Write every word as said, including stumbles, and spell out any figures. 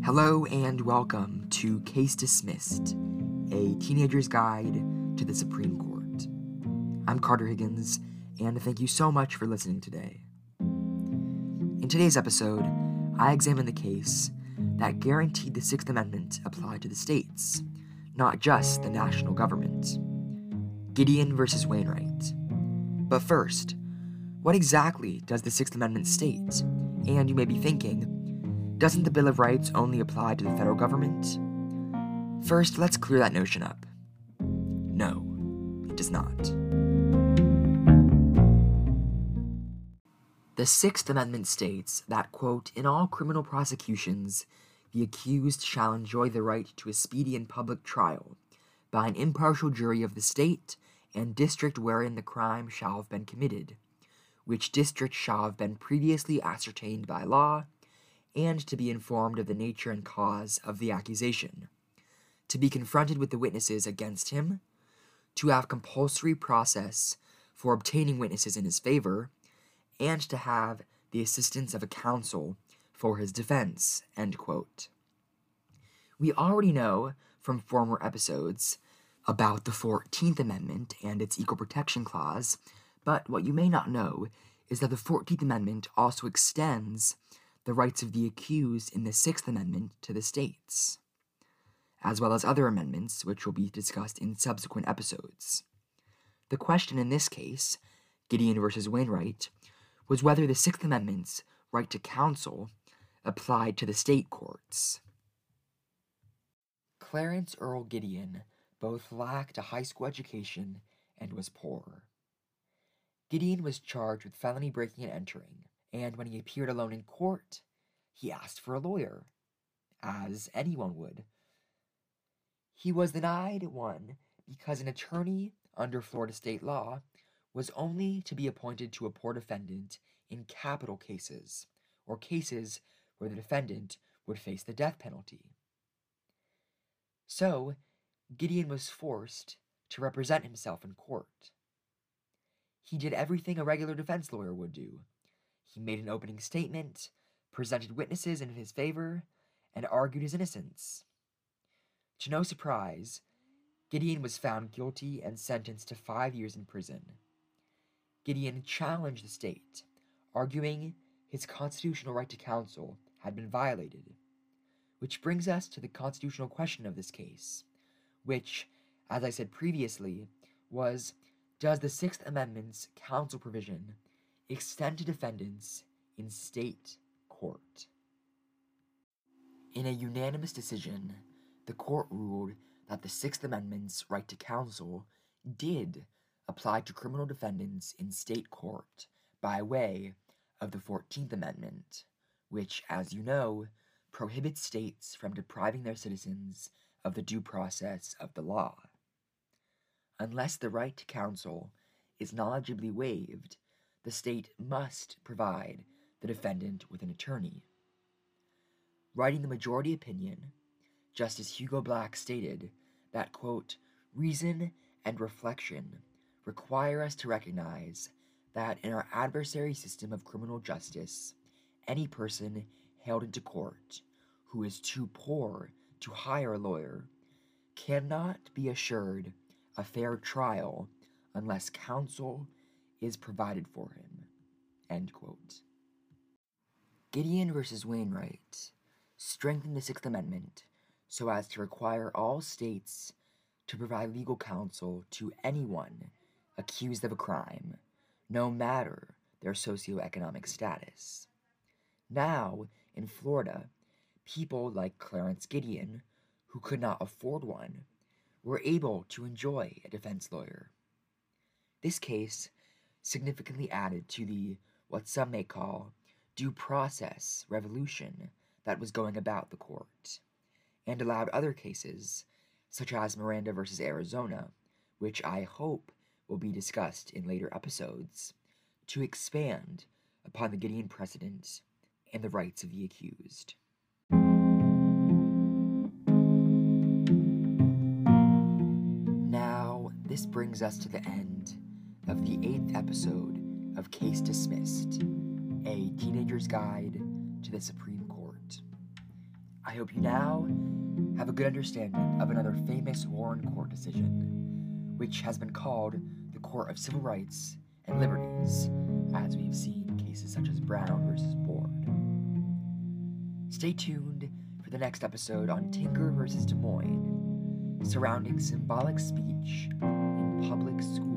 Hello and welcome to Case Dismissed, a teenager's guide to the Supreme Court. I'm Carter Higgins, and thank you so much for listening today. In today's episode, I examine the case that guaranteed the Sixth Amendment applied to the states, not just the national government. Gideon versus Wainwright. But first, what exactly does the Sixth Amendment state? And you may be thinking, doesn't the Bill of Rights only apply to the federal government? First, let's clear that notion up. No, it does not. The Sixth Amendment states that, quote, in all criminal prosecutions, the accused shall enjoy the right to a speedy and public trial by an impartial jury of the state and district wherein the crime shall have been committed, which district shall have been previously ascertained by law, and to be informed of the nature and cause of the accusation, to be confronted with the witnesses against him, to have compulsory process for obtaining witnesses in his favor, and to have the assistance of a counsel for his defense, end quote. We already know from former episodes about the fourteenth Amendment and its Equal Protection Clause, but what you may not know is that the fourteenth Amendment also extends the rights of the accused in the Sixth Amendment to the states, as well as other amendments which will be discussed in subsequent episodes. The question in this case, Gideon versus Wainwright, was whether the Sixth Amendment's right to counsel applied to the state courts. Clarence Earl Gideon both lacked a high school education and was poor. Gideon was charged with felony breaking and entering, and when he appeared alone in court, he asked for a lawyer, as anyone would. He was denied one because an attorney under Florida state law was only to be appointed to a poor defendant in capital cases, or cases where the defendant would face the death penalty. So, Gideon was forced to represent himself in court. He did everything a regular defense lawyer would do. He made an opening statement, presented witnesses in his favor, and argued his innocence. To no surprise, Gideon was found guilty and sentenced to five years in prison. Gideon challenged the state, arguing his constitutional right to counsel had been violated, which brings us to the constitutional question of this case, which, as I said previously, was, does the Sixth Amendment's counsel provision extend to defendants in state court? In a unanimous decision, the court ruled that the Sixth Amendment's right to counsel did apply to criminal defendants in state court by way of the fourteenth Amendment, which, as you know, prohibits states from depriving their citizens of the due process of the law. Unless the right to counsel is knowledgeably waived, the state must provide the defendant with an attorney. Writing the majority opinion, Justice Hugo Black stated that, quote, reason and reflection require us to recognize that in our adversary system of criminal justice, any person held into court who is too poor to hire a lawyer cannot be assured a fair trial unless counsel is provided for him, end quote. Gideon versus Wainwright strengthened the Sixth Amendment so as to require all states to provide legal counsel to anyone accused of a crime, no matter their socioeconomic status. Now, in Florida, people like Clarence Gideon, who could not afford one, were able to enjoy a defense lawyer. This case significantly added to the, what some may call, due process revolution that was going about the court, and allowed other cases, such as Miranda versus Arizona, which I hope will be discussed in later episodes, to expand upon the Gideon precedent and the rights of the accused. Now, this brings us to the end of the eighth episode of Case Dismissed, a teenager's guide to the Supreme Court. I hope you now have a good understanding of another famous Warren Court decision, which has been called the Court of Civil Rights and Liberties, as we've seen in cases such as Brown versus Board. Stay tuned for the next episode on Tinker versus Des Moines, surrounding symbolic speech in public schools.